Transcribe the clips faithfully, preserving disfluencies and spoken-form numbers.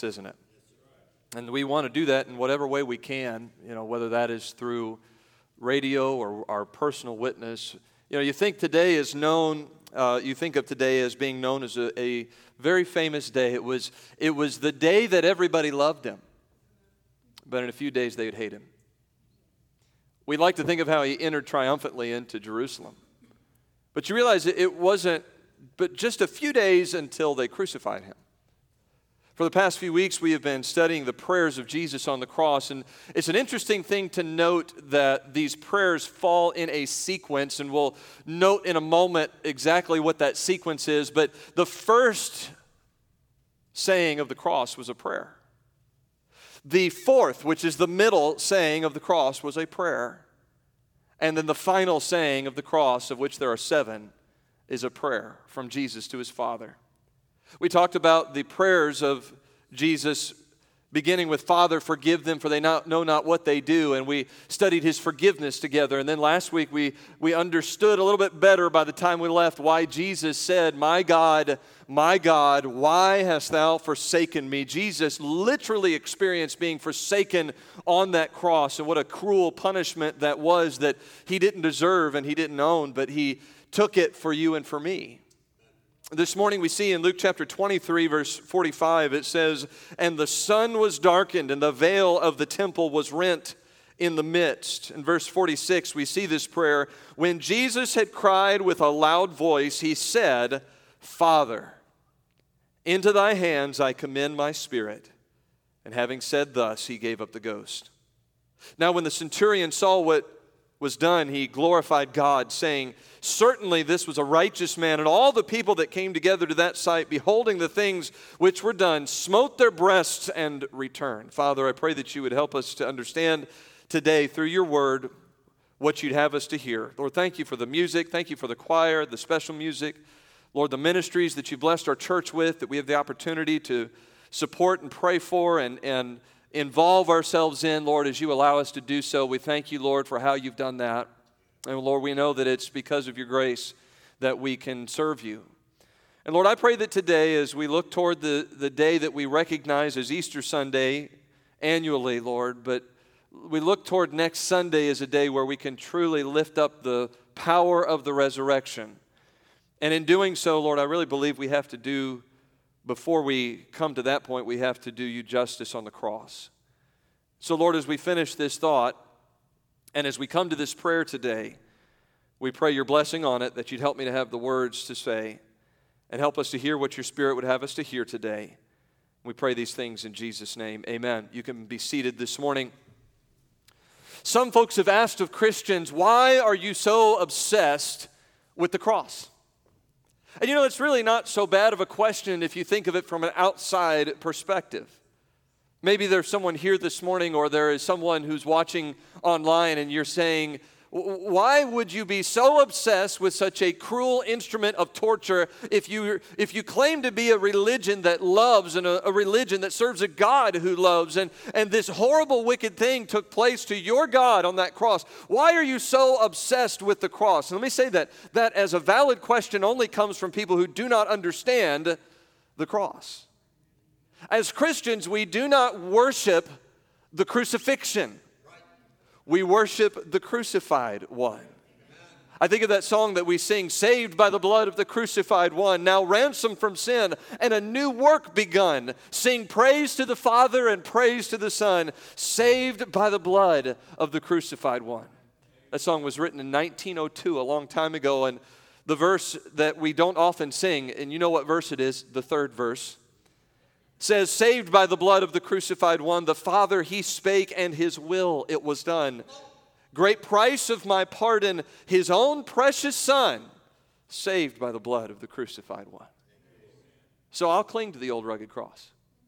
isn't it? And we want to do that in whatever way we can, you know, whether that is through radio or our personal witness. You know, you think today is known, uh, you think of today as being known as a, a very famous day. It was, it was the day that everybody loved him. But in a few days, they would hate him. We'd like to think of how he entered triumphantly into Jerusalem. But you realize it wasn't but just a few days until they crucified him. For the past few weeks, we have been studying the prayers of Jesus on the cross, and it's an interesting thing to note that these prayers fall in a sequence, and we'll note in a moment exactly what that sequence is, but the first saying of the cross was a prayer. The fourth, which is the middle saying of the cross, was a prayer. And then the final saying of the cross, of which there are seven, is a prayer from Jesus to his Father. We talked about the prayers of Jesus, beginning with, Father, forgive them, for they not, know not what they do. And we studied his forgiveness together. And then last week we, we understood a little bit better by the time we left why Jesus said, my God, my God, why hast thou forsaken me? Jesus literally experienced being forsaken on that cross. And what a cruel punishment that was, that he didn't deserve and he didn't own, but he took it for you and for me. This morning we see in Luke chapter twenty-three, verse forty-five, it says, and the sun was darkened, and the veil of the temple was rent in the midst. In verse forty-six, we see this prayer. When Jesus had cried with a loud voice, he said, Father, into thy hands I commend my spirit. And having said thus, he gave up the ghost. Now when the centurion saw what was done, he glorified God, saying, certainly this was a righteous man. And all the people that came together to that sight, beholding the things which were done, smote their breasts and returned. Father, I pray that you would help us to understand today through your word what you'd have us to hear. Lord, thank you for the music. Thank you for the choir, the special music. Lord, the ministries that you blessed our church with, that we have the opportunity to support and pray for and, and involve ourselves in, Lord, as you allow us to do so. We thank you, Lord, for how you've done that. And Lord, we know that it's because of your grace that we can serve you. And Lord, I pray that today, as we look toward the, the day that we recognize as Easter Sunday annually, Lord, but we look toward next Sunday as a day where we can truly lift up the power of the resurrection. And in doing so, Lord, I really believe we have to do, before we come to that point, we have to do you justice on the cross. So Lord, as we finish this thought, and as we come to this prayer today, we pray your blessing on it, that you'd help me to have the words to say, and help us to hear what your Spirit would have us to hear today. We pray these things in Jesus' name. Amen. You can be seated this morning. Some folks have asked of Christians, why are you so obsessed with the cross? And you know, it's really not so bad of a question if you think of it from an outside perspective. Maybe there's someone here this morning, or there is someone who's watching online, and you're saying, why would you be so obsessed with such a cruel instrument of torture if you if you claim to be a religion that loves, and a, a religion that serves a God who loves, and, and this horrible, wicked thing took place to your God on that cross? Why are you so obsessed with the cross? And let me say that, that as a valid question only comes from people who do not understand the cross. As Christians, we do not worship the crucifixion. We worship the crucified one. I think of that song that we sing, saved by the blood of the crucified one, now ransomed from sin, and a new work begun. Sing praise to the Father and praise to the Son, saved by the blood of the crucified one. That song was written in nineteen oh two, a long time ago, and the verse that we don't often sing, and you know what verse it is, the third verse, says, saved by the blood of the crucified one, the Father he spake, and his will it was done. Great price of my pardon, his own precious Son, saved by the blood of the crucified one. So I'll cling to the old rugged cross.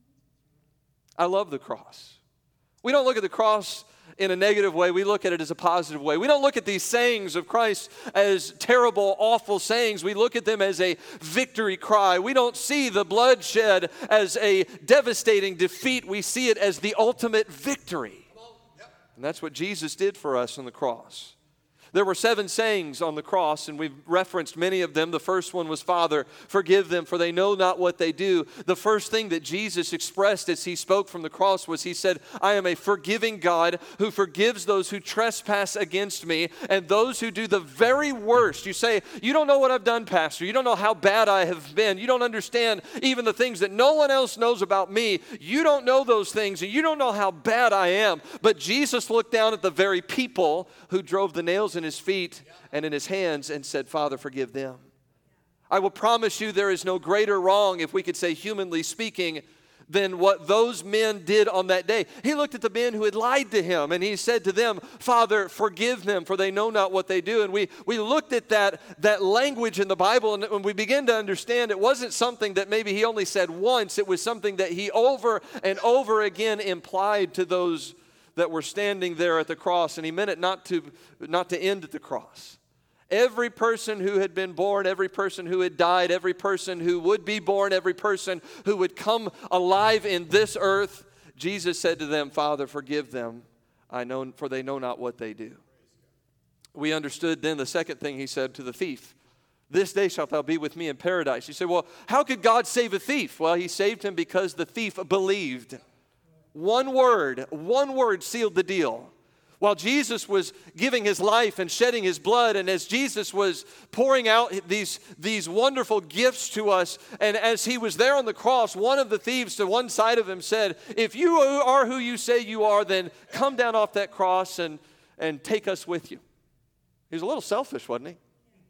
I love the cross. We don't look at the cross in a negative way. We look at it as a positive way. We don't look at these sayings of Christ as terrible, awful sayings. We look at them as a victory cry. We don't see the bloodshed as a devastating defeat. We see it as the ultimate victory. And that's what Jesus did for us on the cross. There were seven sayings on the cross, and we've referenced many of them. The first one was, Father, forgive them, for they know not what they do. The first thing that Jesus expressed as he spoke from the cross was he said, I am a forgiving God who forgives those who trespass against me and those who do the very worst. You say, you don't know what I've done, Pastor. You don't know how bad I have been. You don't understand even the things that no one else knows about me. You don't know those things, and you don't know how bad I am. But Jesus looked down at the very people who drove the nails in his feet and in his hands and said, Father, forgive them. I will promise you there is no greater wrong, if we could say humanly speaking, than what those men did on that day. He looked at the men who had lied to him, and he said to them, Father, forgive them, for they know not what they do. And we, we looked at that, that language in the Bible, and when we began to understand, it wasn't something that maybe he only said once. It was something that he over and over again implied to those that were standing there at the cross, and he meant it not to, not to end at the cross. Every person who had been born, every person who had died, every person who would be born, every person who would come alive in this earth, Jesus said to them, Father, forgive them, I know, for they know not what they do. We understood then the second thing he said to the thief, this day shalt thou be with me in paradise. You say, well, how could God save a thief? Well, he saved him because the thief believed. One word, one word sealed the deal. While Jesus was giving his life and shedding his blood, and as Jesus was pouring out these, these wonderful gifts to us, and as he was there on the cross, one of the thieves to one side of him said, if you are who you say you are, then come down off that cross and, and take us with you. He was a little selfish, wasn't he?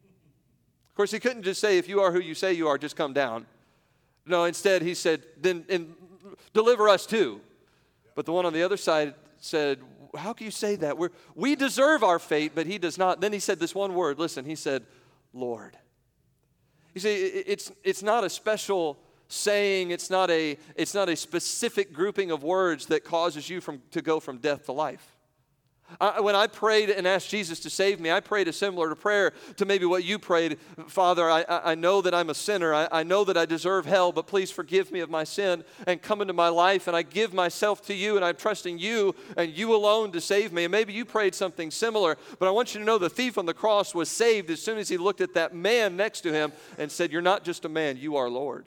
Of course, he couldn't just say, if you are who you say you are, just come down. No, instead he said, then and deliver us too. But the one on the other side said, how can you say that? We're, we deserve our fate, but he does not. Then he said this one word. Listen, he said, Lord. You see, it's, it's not a special saying. It's not a, it's not a specific grouping of words that causes you from, to go from death to life. I, when I prayed and asked Jesus to save me, I prayed a similar prayer to maybe what you prayed. Father, I, I know that I'm a sinner. I, I know that I deserve hell, but please forgive me of my sin and come into my life, and I give myself to you, and I'm trusting you and you alone to save me. And maybe you prayed something similar, but I want you to know the thief on the cross was saved as soon as he looked at that man next to him and said, you're not just a man, you are Lord.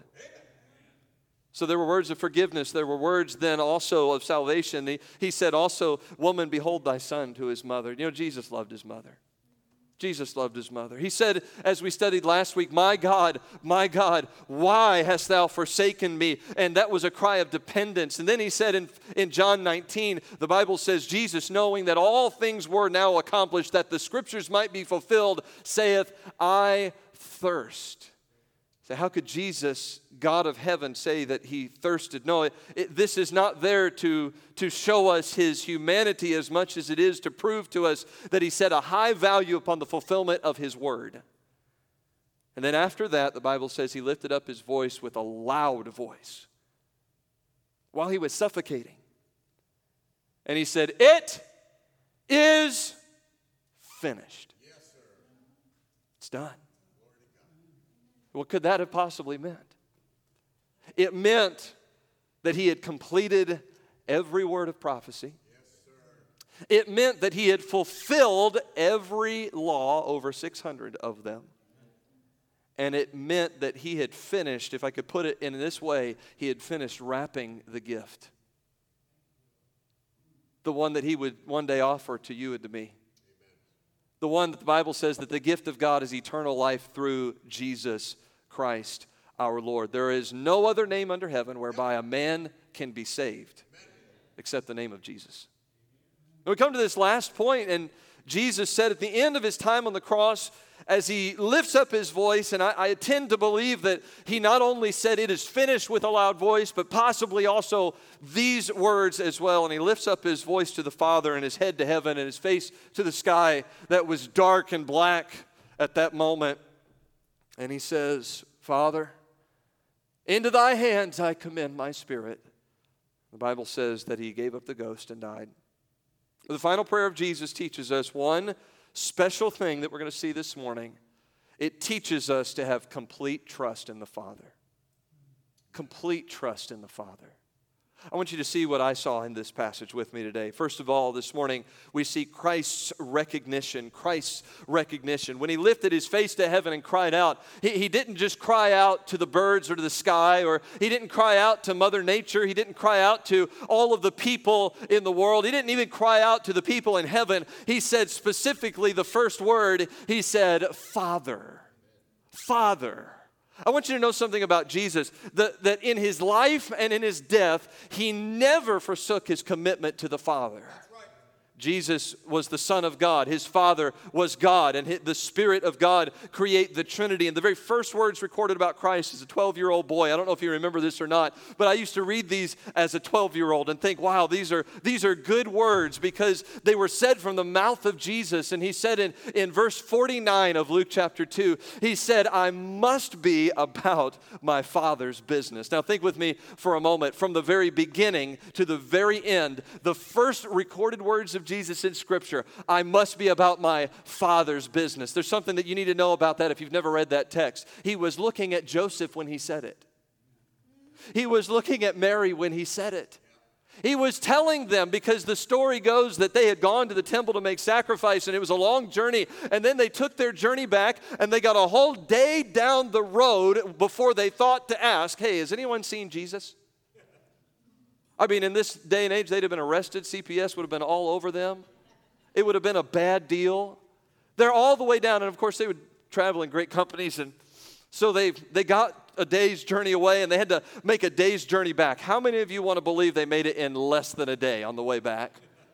So there were words of forgiveness. There were words then also of salvation. He, he said also, woman, behold thy son, to his mother. You know, Jesus loved his mother. Jesus loved his mother. He said, as we studied last week, my God, my God, why hast thou forsaken me? And that was a cry of dependence. And then he said in, in John nineteen, the Bible says, Jesus, knowing that all things were now accomplished, that the scriptures might be fulfilled, saith, I thirst. So how could Jesus, God of heaven, say that he thirsted? No, it, it, this is not there to, to show us his humanity as much as it is to prove to us that he set a high value upon the fulfillment of his word. And then after that, the Bible says he lifted up his voice with a loud voice while he was suffocating. And he said, it is finished. Yes, sir. It's done. What could that have possibly meant? It meant that he had completed every word of prophecy. Yes, sir. It meant that he had fulfilled every law, over six hundred of them. And it meant that he had finished, if I could put it in this way, he had finished wrapping the gift. The one that he would one day offer to you and to me. The one that the Bible says that the gift of God is eternal life through Jesus Christ our Lord. There is no other name under heaven whereby a man can be saved except the name of Jesus. And we come to this last point, and Jesus said at the end of his time on the cross, as he lifts up his voice, and I, I tend to believe that he not only said it is finished with a loud voice, but possibly also these words as well. And he lifts up his voice to the Father and his head to heaven and his face to the sky that was dark and black at that moment. And he says, Father, into thy hands I commend my spirit. The Bible says that he gave up the ghost and died. The final prayer of Jesus teaches us one special thing that we're going to see this morning. It teaches us to have complete trust in the Father. Complete trust in the Father. I want you to see what I saw in this passage with me today. First of all, this morning, we see Christ's recognition. Christ's recognition. When he lifted his face to heaven and cried out, he, he didn't just cry out to the birds or to the sky, or he didn't cry out to Mother Nature. He didn't cry out to all of the people in the world. He didn't even cry out to the people in heaven. He said specifically the first word, he said, Father. Father. I want you to know something about Jesus, that, that in his life and in his death, he never forsook his commitment to the Father. Jesus was the Son of God. His Father was God, and the Spirit of God create the Trinity. And the very first words recorded about Christ as a twelve-year-old boy, I don't know if you remember this or not, but I used to read these as a twelve-year-old and think, wow, these are these are good words because they were said from the mouth of Jesus. And he said in, in verse forty-nine of Luke chapter two, he said, I must be about my Father's business. Now think with me for a moment. From the very beginning to the very end, the first recorded words of Jesus in Scripture, I must be about my Father's business. There's something that you need to know about that if you've never read that text. He was looking at Joseph when he said it. He was looking at Mary when he said it. He was telling them, because the story goes that they had gone to the temple to make sacrifice, and it was a long journey, and then they took their journey back, and they got a whole day down the road before they thought to ask, hey, has anyone seen Jesus? I mean, in this day and age, they'd have been arrested. C P S would have been all over them. It would have been a bad deal. They're all the way down, and of course, they would travel in great companies, and so they they got a day's journey away, and they had to make a day's journey back. How many of you want to believe they made it in less than a day on the way back?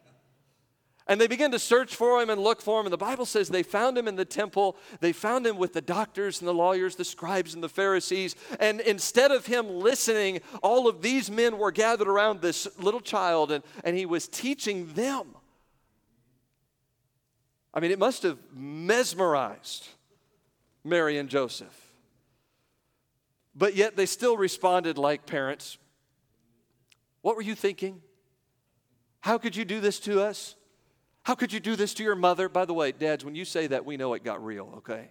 And they began to search for him and look for him. And the Bible says they found him in the temple. They found him with the doctors and the lawyers, the scribes and the Pharisees. And instead of him listening, all of these men were gathered around this little child, and, and he was teaching them. I mean, it must have mesmerized Mary and Joseph. But yet they still responded like parents. What were you thinking? How could you do this to us? How could you do this to your mother? By the way, dads, when you say that, we know it got real, okay?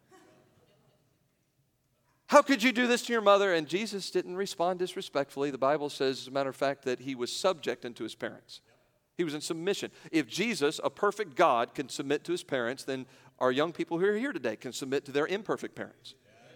How could you do this to your mother? And Jesus didn't respond disrespectfully. The Bible says, as a matter of fact, that he was subject unto his parents. He was in submission. If Jesus, a perfect God, can submit to his parents, then our young people who are here today can submit to their imperfect parents.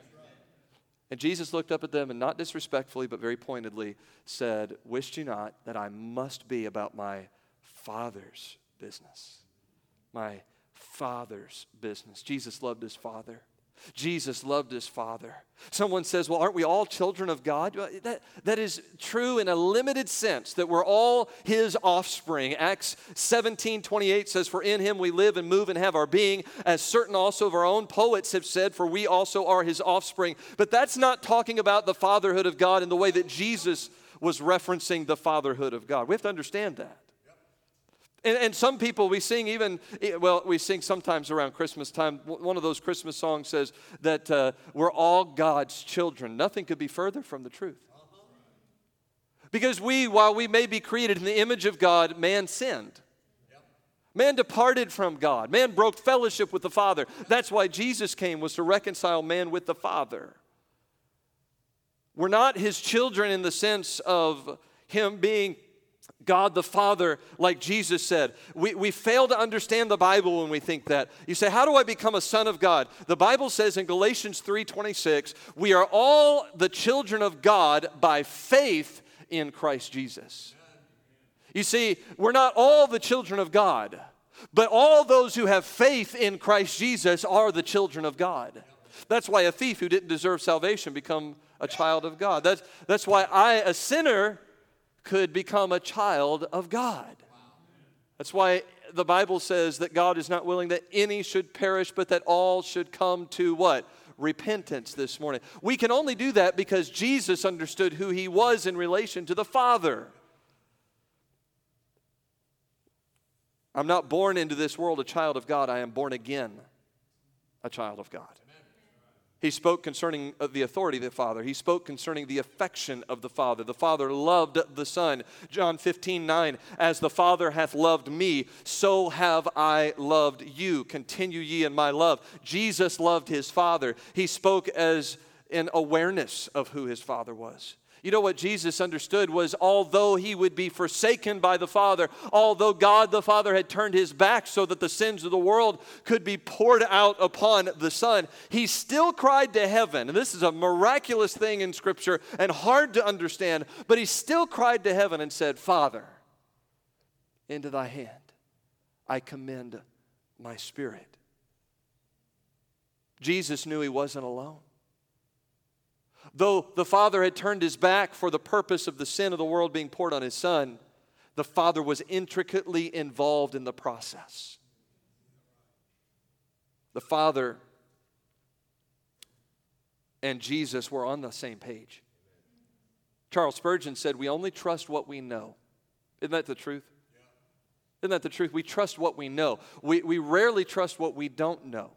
And Jesus looked up at them and not disrespectfully, but very pointedly said, wist you not that I must be about my Father's business? My Father's business. Jesus loved his Father. Jesus loved his Father. Someone says, well, aren't we all children of God? That, that is true in a limited sense, that we're all his offspring. Acts seventeen twenty-eight says, for in him we live and move and have our being, as certain also of our own poets have said, for we also are his offspring. But that's not talking about the fatherhood of God in the way that Jesus was referencing the fatherhood of God. We have to understand that. And, and some people, we sing even, well, we sing sometimes around Christmas time. One of those Christmas songs says that uh, we're all God's children. Nothing could be further from the truth. Because we, while we may be created in the image of God, man sinned. Man departed from God. Man broke fellowship with the Father. That's why Jesus came, was to reconcile man with the Father. We're not his children in the sense of him being God the Father, like Jesus said. We, we fail to understand the Bible when we think that. You say, how do I become a son of God? The Bible says in Galatians three twenty-six, we are all the children of God by faith in Christ Jesus. You see, we're not all the children of God, but all those who have faith in Christ Jesus are the children of God. That's why a thief who didn't deserve salvation become a child of God. That's, that's why I, a sinner, could become a child of God. That's why the Bible says that God is not willing that any should perish, but that all should come to what? Repentance this morning. We can only do that because Jesus understood who he was in relation to the Father. I'm not born into this world a child of God. I am born again a child of God. He spoke concerning the authority of the Father. He spoke concerning the affection of the Father. The Father loved the Son. John fifteen nine, as the Father hath loved me, so have I loved you. Continue ye in my love. Jesus loved his Father. He spoke as an awareness of who his Father was. You know what Jesus understood was, although he would be forsaken by the Father, although God the Father had turned his back so that the sins of the world could be poured out upon the Son, he still cried to heaven. And this is a miraculous thing in Scripture and hard to understand, but he still cried to heaven and said, Father, into thy hand I commend my spirit. Jesus knew he wasn't alone. Though the Father had turned his back for the purpose of the sin of the world being poured on his Son, the Father was intricately involved in the process. The Father and Jesus were on the same page. Charles Spurgeon said, we only trust what we know. Isn't that the truth? Isn't that the truth? We trust what we know. We, we rarely trust what we don't know.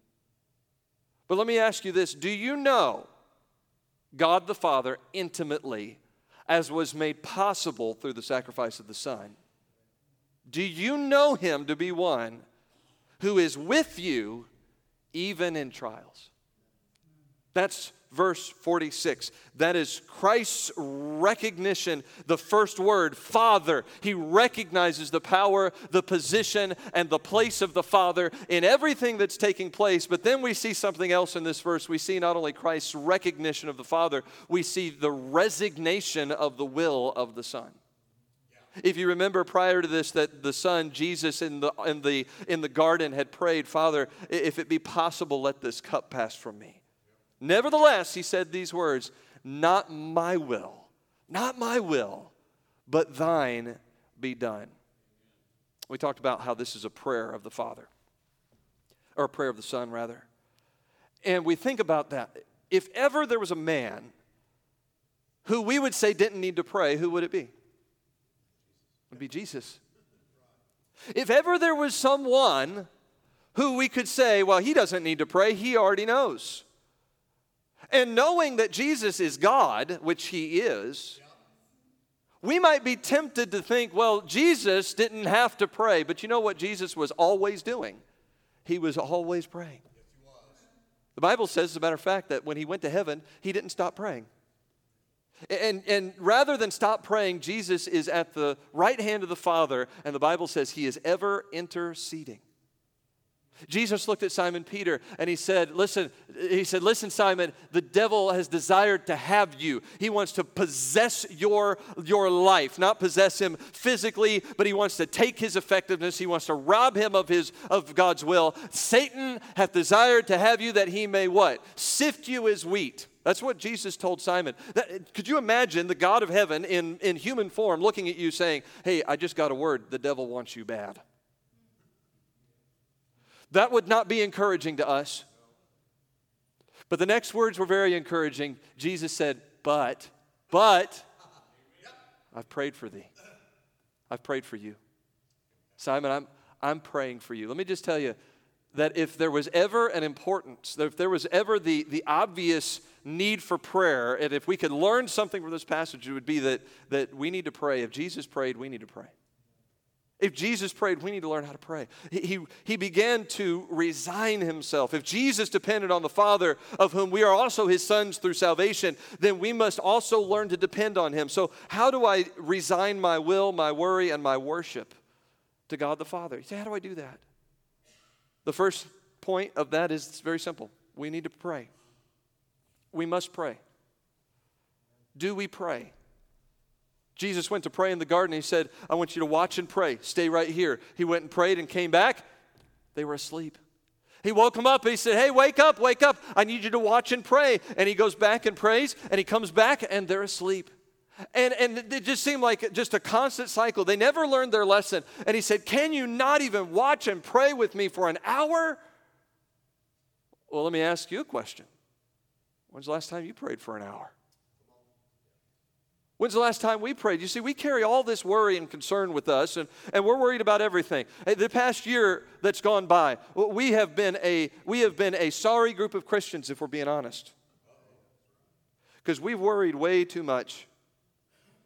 But let me ask you this. Do you know God the Father intimately, as was made possible through the sacrifice of the Son? Do you know him to be one who is with you even in trials? That's verse forty-six. That is Christ's recognition, the first word, Father. He recognizes the power, the position, and the place of the Father in everything that's taking place. But then we see something else in this verse. We see not only Christ's recognition of the Father, we see the resignation of the will of the Son. If you remember prior to this that the Son, Jesus, in the, in the, in the garden had prayed, Father, if it be possible, let this cup pass from me. Nevertheless, he said these words, not my will, not my will, but thine be done. We talked about how this is a prayer of the Father, or a prayer of the Son, rather. And we think about that. If ever there was a man who we would say didn't need to pray, who would it be? It would be Jesus. If ever there was someone who we could say, well, he doesn't need to pray, he already knows. And knowing that Jesus is God, which he is, we might be tempted to think, well, Jesus didn't have to pray. But you know what Jesus was always doing? He was always praying. The Bible says, as a matter of fact, that when he went to heaven, he didn't stop praying. And, and rather than stop praying, Jesus is at the right hand of the Father, and the Bible says he is ever interceding. Jesus looked at Simon Peter and he said, listen, he said, listen, Simon, the devil has desired to have you. He wants to possess your, your life, not possess him physically, but he wants to take his effectiveness. He wants to rob him of his, of God's will. Satan hath desired to have you that he may what? Sift you as wheat. That's what Jesus told Simon. That, could you imagine the God of heaven in, in human form looking at you saying, hey, I just got a word. The devil wants you bad. That would not be encouraging to us. But the next words were very encouraging. Jesus said, but, but, I've prayed for thee. I've prayed for you. Simon, I'm, I'm praying for you. Let me just tell you that if there was ever an importance, that if there was ever the, the obvious need for prayer, and if we could learn something from this passage, it would be that, that we need to pray. If Jesus prayed, we need to pray. If Jesus prayed, we need to learn how to pray. He, he, he began to resign himself. If Jesus depended on the Father, of whom we are also his sons through salvation, then we must also learn to depend on him. So how do I resign my will, my worry, and my worship to God the Father? You say, how do I do that? The first point of that is it's very simple. We need to pray. We must pray. Do we pray? Jesus went to pray in the garden. He said, I want you to watch and pray. Stay right here. He went and prayed and came back. They were asleep. He woke them up. And he said, hey, wake up, wake up. I need you to watch and pray. And he goes back and prays. And he comes back and they're asleep. And, and it just seemed like just a constant cycle. They never learned their lesson. And he said, can you not even watch and pray with me for an hour? Well, let me ask you a question. When's the last time you prayed for an hour? When's the last time we prayed? You see, we carry all this worry and concern with us, and, and we're worried about everything. The past year that's gone by, we have been a we have been a sorry group of Christians, if we're being honest. Because we've worried way too much.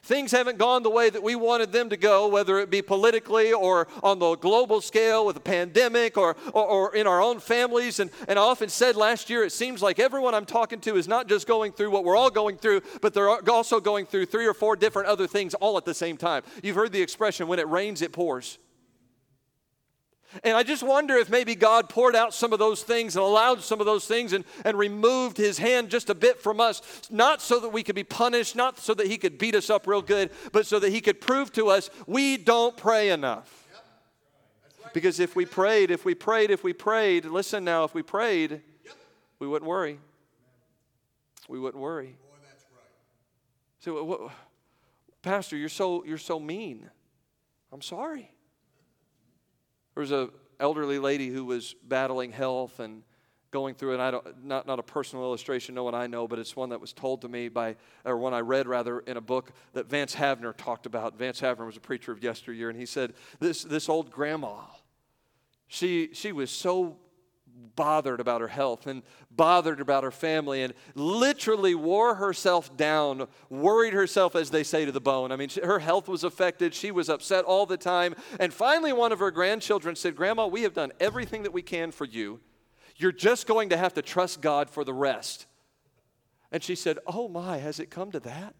Things haven't gone the way that we wanted them to go, whether it be politically or on the global scale with the pandemic or, or, or in our own families. And, and I often said last year, it seems like everyone I'm talking to is not just going through what we're all going through, but they're also going through three or four different other things all at the same time. You've heard the expression, when it rains, it pours. And I just wonder if maybe God poured out some of those things and allowed some of those things and, and removed his hand just a bit from us, not so that we could be punished, not so that he could beat us up real good, but so that he could prove to us we don't pray enough. Yep. Right. Because if we prayed, if we prayed, if we prayed, listen now, if we prayed, yep. we wouldn't worry. We wouldn't worry. Boy, that's right. So, what, Pastor, you're so you're so mean. I'm sorry. There was an elderly lady who was battling health and going through it. I don't, not, not a personal illustration, no one I know, but it's one that was told to me by, or one I read rather, in a book that Vance Havner talked about. Vance Havner was a preacher of yesteryear, and he said, this, this old grandma, she, she was so bothered about her health and bothered about her family and literally wore herself down, worried herself, as they say, to the bone. I mean, she, her health was affected. She was upset all the time. And finally, one of her grandchildren said, Grandma, we have done everything that we can for you. You're just going to have to trust God for the rest. And she said, oh my, has it come to that?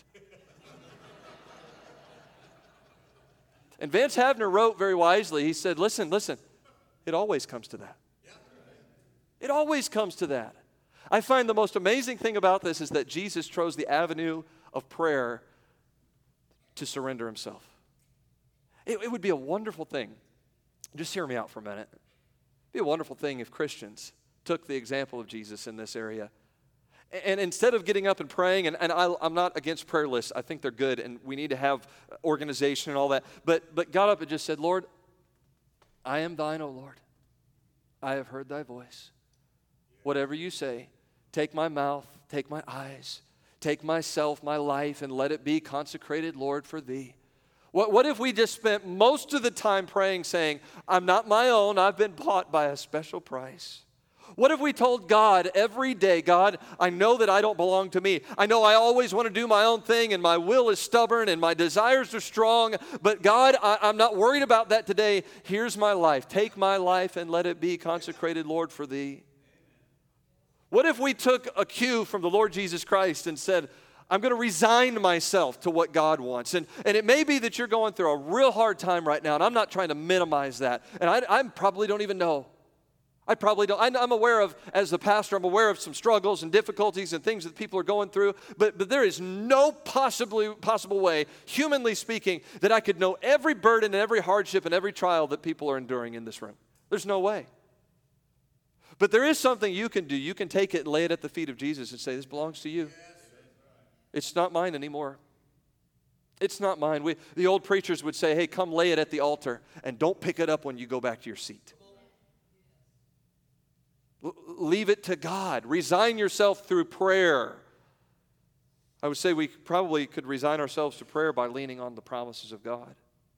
And Vance Havner wrote very wisely, he said, listen, listen, it always comes to that. It always comes to that. I find the most amazing thing about this is that Jesus chose the avenue of prayer to surrender himself. It, it would be a wonderful thing. Just hear me out for a minute. It would be a wonderful thing if Christians took the example of Jesus in this area. And, and instead of getting up and praying, and, and I, I'm not against prayer lists. I think they're good, and we need to have organization and all that. But, but got up and just said, Lord, I am thine, O Lord. I have heard thy voice. Whatever you say, take my mouth, take my eyes, take myself, my life, and let it be consecrated, Lord, for thee. What, what if we just spent most of the time praying, saying, I'm not my own, I've been bought by a special price? What if we told God every day, God, I know that I don't belong to me. I know I always want to do my own thing, and my will is stubborn, and my desires are strong, but God, I, I'm not worried about that today. Here's my life. Take my life and let it be consecrated, Lord, for thee. What if we took a cue from the Lord Jesus Christ and said, I'm going to resign myself to what God wants. And, and it may be that you're going through a real hard time right now, and I'm not trying to minimize that. And I, I probably don't even know. I probably don't. I'm aware of, as the pastor, I'm aware of some struggles and difficulties and things that people are going through, but, but there is no possibly, possible way, humanly speaking, that I could know every burden and every hardship and every trial that people are enduring in this room. There's no way. But there is something you can do. You can take it and lay it at the feet of Jesus and say, this belongs to you. It's not mine anymore. It's not mine. We, the old preachers would say, hey, come lay it at the altar and don't pick it up when you go back to your seat. L- leave it to God. Resign yourself through prayer. I would say we probably could resign ourselves to prayer by leaning on the promises of God.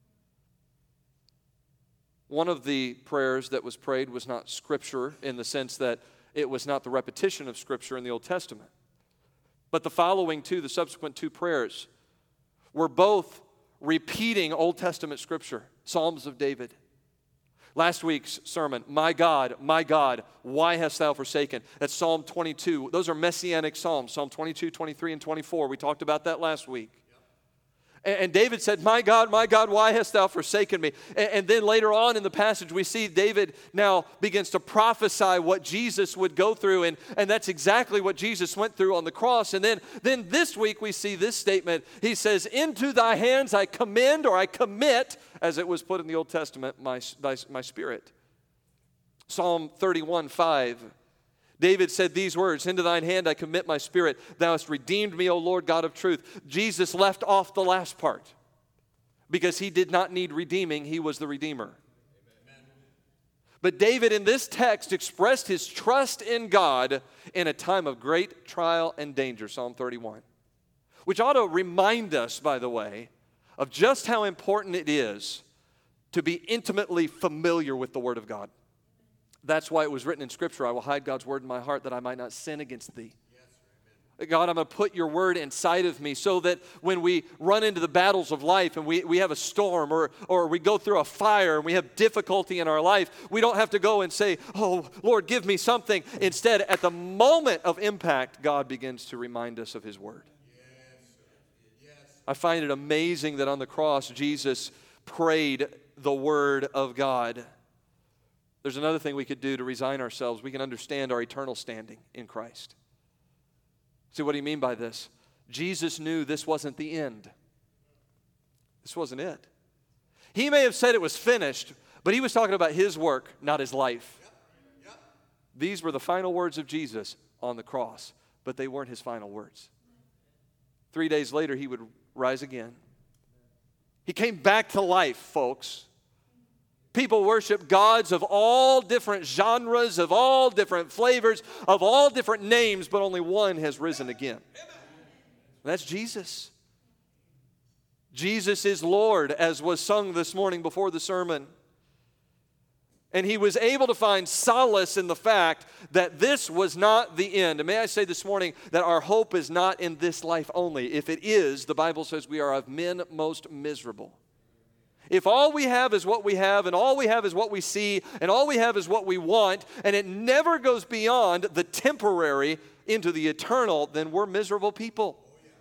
One of the prayers that was prayed was not Scripture in the sense that it was not the repetition of Scripture in the Old Testament. But the following two, the subsequent two prayers, were both repeating Old Testament Scripture, Psalms of David. Last week's sermon, my God, my God, why hast thou forsaken? That's Psalm twenty-two. Those are messianic psalms, Psalm twenty-two, twenty-three, and twenty-four. We talked about that last week. And David said, my God, my God, why hast thou forsaken me? And then later on in the passage, we see David now begins to prophesy what Jesus would go through. And, and that's exactly what Jesus went through on the cross. And then, then this week we see this statement. He says, into thy hands I commend, or I commit, as it was put in the Old Testament, my, my, my spirit. Psalm thirty-one, five. David said these words, into thine hand I commit my spirit. Thou hast redeemed me, O Lord God of truth. Jesus left off the last part because he did not need redeeming. He was the Redeemer. Amen. But David in this text expressed his trust in God in a time of great trial and danger, Psalm thirty-one. Which ought to remind us, by the way, of just how important it is to be intimately familiar with the Word of God. That's why it was written in Scripture, I will hide God's word in my heart that I might not sin against thee. Yes, God, I'm going to put your word inside of me so that when we run into the battles of life and we, we have a storm or, or we go through a fire and we have difficulty in our life, we don't have to go and say, oh, Lord, give me something. Instead, at the moment of impact, God begins to remind us of his word. I find it amazing that on the cross, Jesus prayed the word of God. There's another thing we could do to resign ourselves. We can understand our eternal standing in Christ. See, what do you mean by this? Jesus knew this wasn't the end. This wasn't it. He may have said it was finished, but he was talking about his work, not his life. Yep. Yep. These were the final words of Jesus on the cross, but they weren't his final words. Three days later, he would rise again. He came back to life, folks. People worship gods of all different genres, of all different flavors, of all different names, but only one has risen again. And that's Jesus. Jesus is Lord, as was sung this morning before the sermon. And he was able to find solace in the fact that this was not the end. And may I say this morning that our hope is not in this life only. If it is, the Bible says we are of men most miserable. If all we have is what we have, and all we have is what we see, and all we have is what we want, and it never goes beyond the temporary into the eternal, then we're miserable people.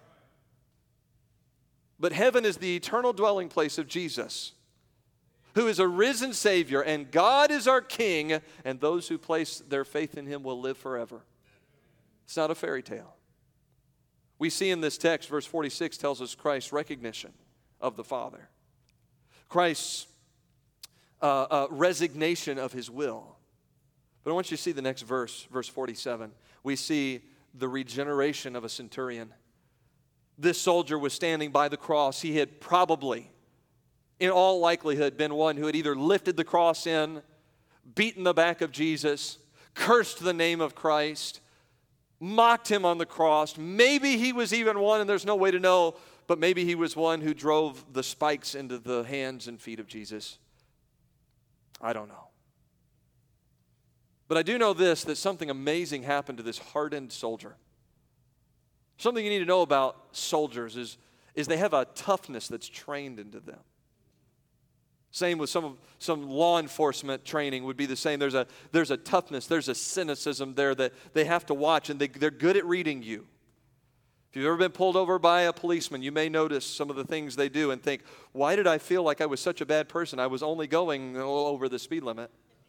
But heaven is the eternal dwelling place of Jesus, who is a risen Savior, and God is our King, and those who place their faith in him will live forever. It's not a fairy tale. We see in this text, verse forty-six tells us Christ's recognition of the Father. Christ's uh, uh, resignation of his will. But I want you to see the next verse, verse forty-seven. We see the regeneration of a centurion. This soldier was standing by the cross. He had probably, in all likelihood, been one who had either lifted the cross in, beaten the back of Jesus, cursed the name of Christ, mocked him on the cross. Maybe he was even one, and there's no way to know, but maybe he was one who drove the spikes into the hands and feet of Jesus. I don't know. But I do know this, that something amazing happened to this hardened soldier. Something you need to know about soldiers is, is they have a toughness that's trained into them. Same with some, some law enforcement training would be the same. There's a, there's a toughness, there's a cynicism there that they have to watch, and they, they're good at reading you. If you've ever been pulled over by a policeman, you may notice some of the things they do and think, why did I feel like I was such a bad person? I was only going over the speed limit.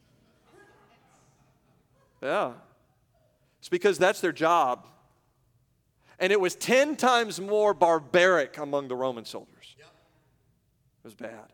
Yeah. It's because that's their job. And it was ten times more barbaric among the Roman soldiers. It was bad.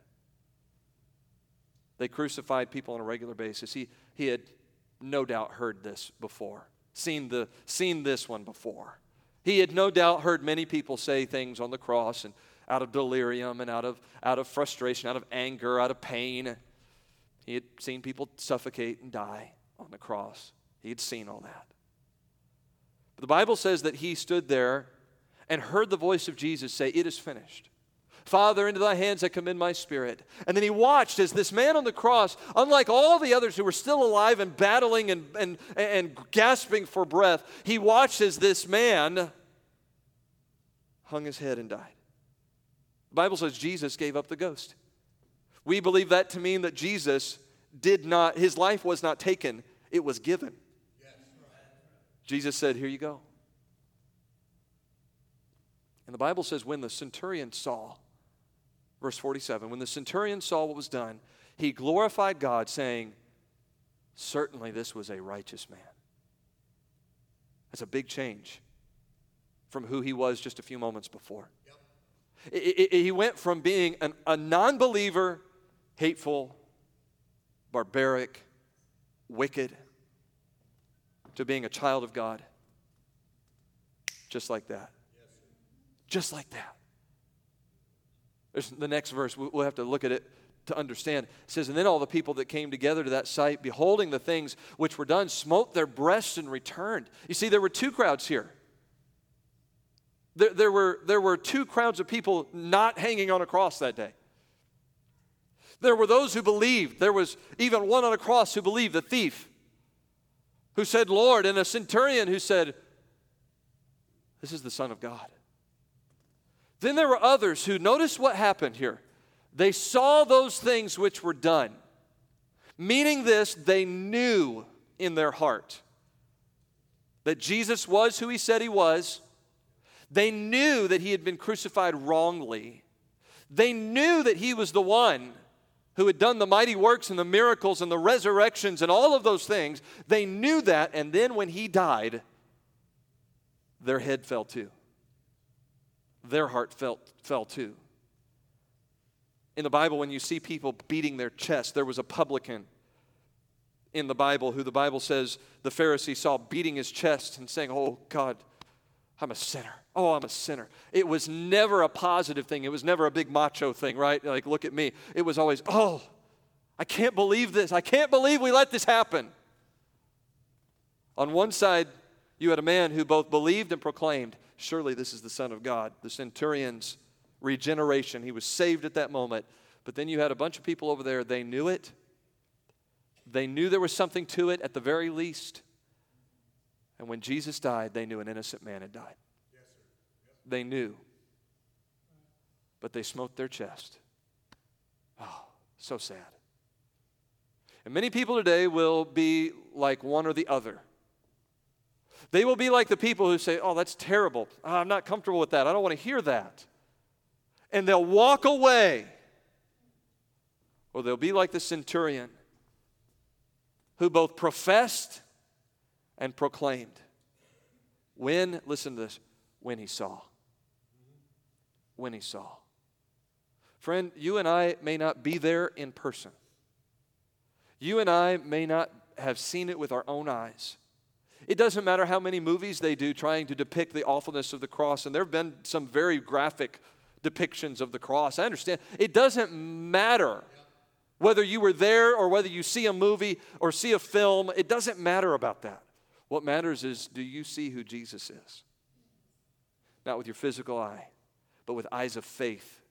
They crucified people on a regular basis. He, he had no doubt heard this before, seen, the, seen this one before. He had no doubt heard many people say things on the cross and out of delirium and out of, out of frustration, out of anger, out of pain. He had seen people suffocate and die on the cross. He had seen all that. But the Bible says that he stood there and heard the voice of Jesus say, "It is finished. Father, into thy hands I commend my spirit." And then he watched as this man on the cross, unlike all the others who were still alive and battling and, and, and gasping for breath, he watched as this man hung his head and died. The Bible says Jesus gave up the ghost. We believe that to mean that Jesus did not, his life was not taken, it was given. Yes. Jesus said, "Here you go." And the Bible says when the centurion saw, verse forty-seven, when the centurion saw what was done, he glorified God, saying, "Certainly this was a righteous man." That's a big change from who he was just a few moments before. Yep. It, it, it, he went from being an, a non-believer, hateful, barbaric, wicked, to being a child of God. Just like that. Yes. Just like that. There's the next verse. We'll have to look at it to understand. It says, "And then all the people that came together to that sight, beholding the things which were done, smote their breasts and returned." You see, there were two crowds here. There, there, were, there were two crowds of people not hanging on a cross that day. There were those who believed. There was even one on a cross who believed, the thief, who said, "Lord," and a centurion who said, This is the Son of God. Then there were others who, notice what happened here. They saw those things which were done. Meaning this, they knew in their heart that Jesus was who he said he was. They knew that he had been crucified wrongly. They knew that he was the one who had done the mighty works and the miracles and the resurrections and all of those things. They knew that, and then when he died, their head fell too. Their heart fell, fell too. In the Bible, when you see people beating their chest, there was a publican in the Bible who the Bible says the Pharisee saw beating his chest and saying, "Oh God, I'm a sinner. Oh, I'm a sinner." It was never a positive thing. It was never a big macho thing, right? Like, look at me. It was always, "Oh, I can't believe this. I can't believe we let this happen." On one side, you had a man who both believed and proclaimed, "Surely this is the Son of God." The centurion's regeneration. He was saved at that moment. But then you had a bunch of people over there. They knew it. They knew there was something to it at the very least. And when Jesus died, they knew an innocent man had died. Yes, sir. Yes. They knew. But they smote their chest. Oh, so sad. And many people today will be like one or the other. They will be like the people who say, "Oh, that's terrible. Oh, I'm not comfortable with that. I don't want to hear that." And they'll walk away. Or they'll be like the centurion who both professed and proclaimed. When, listen to this, when he saw. When he saw. Friend, you and I may not be there in person. You and I may not have seen it with our own eyes. It doesn't matter how many movies they do trying to depict the awfulness of the cross, and there have been some very graphic depictions of the cross. I understand. It doesn't matter whether you were there or whether you see a movie or see a film. It doesn't matter about that. What matters is, do you see who Jesus is? Not with your physical eye, but with eyes of faith.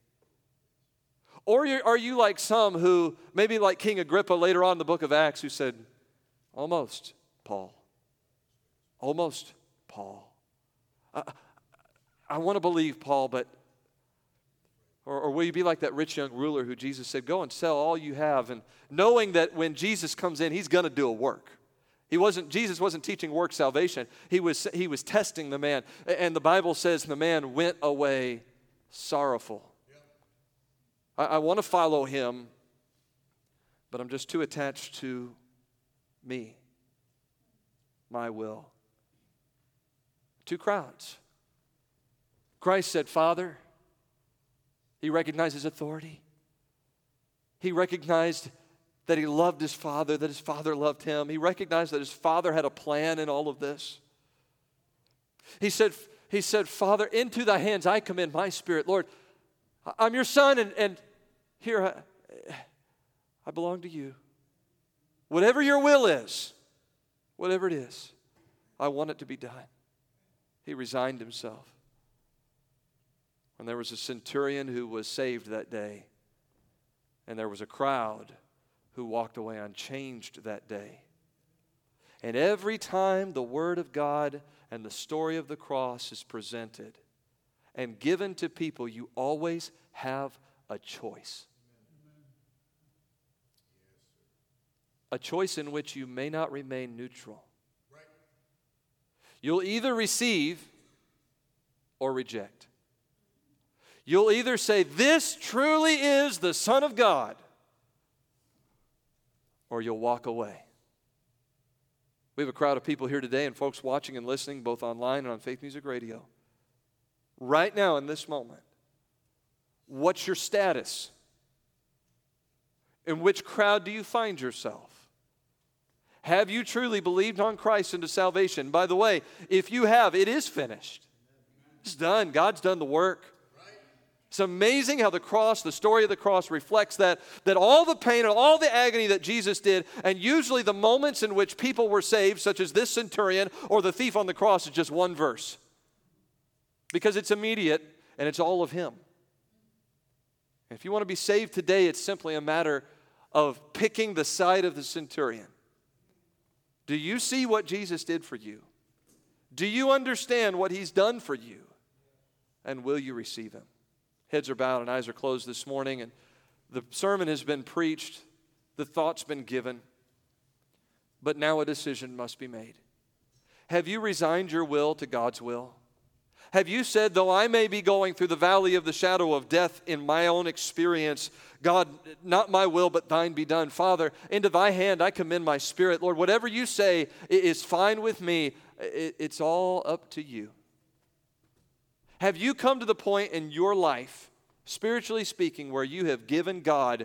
Or are you like some who, maybe like King Agrippa later on in the book of Acts, who said, "Almost, Paul. Almost, Paul. I, I want to believe, Paul, but..." Or, or will you be like that rich young ruler who Jesus said, "Go and sell all you have," and knowing that when Jesus comes in, he's going to do a work. He wasn't, Jesus wasn't teaching work salvation. He was, he was testing the man. And the Bible says the man went away sorrowful. I, I want to follow him, but I'm just too attached to me, my will. Two crowds. Christ said, "Father." He recognized his authority. He recognized that he loved his Father, that his Father loved him. He recognized that his Father had a plan in all of this. He said, he said, "Father, into thy hands I commend my spirit." Lord, I'm your son, and, and here I, I belong to you. Whatever your will is, whatever it is, I want it to be done. He resigned himself. And there was a centurion who was saved that day. And there was a crowd who walked away unchanged that day. And every time the Word of God and the story of the cross is presented and given to people, you always have a choice. A choice in which you may not remain neutral. You'll either receive or reject. You'll either say, "This truly is the Son of God," or you'll walk away. We have a crowd of people here today and folks watching and listening both online and on Faith Music Radio. Right now in this moment, what's your status? In which crowd do you find yourself? Have you truly believed on Christ into salvation? By the way, if you have, it is finished. It's done. God's done the work. It's amazing how the cross, the story of the cross reflects that, that all the pain and all the agony that Jesus did, and usually the moments in which people were saved, such as this centurion or the thief on the cross, is just one verse. Because it's immediate and it's all of him. And if you want to be saved today, it's simply a matter of picking the side of the centurion. Do you see what Jesus did for you? Do you understand what He's done for you? And will you receive Him? Heads are bowed and eyes are closed this morning, and the sermon has been preached, the thought's been given, but now a decision must be made. Have you resigned your will to God's will? Have you said, though I may be going through the valley of the shadow of death in my own experience, God, not my will, but thine be done. Father, into thy hand I commend my spirit. Lord, whatever you say is fine with me. It's all up to you. Have you come to the point in your life, spiritually speaking, where you have given God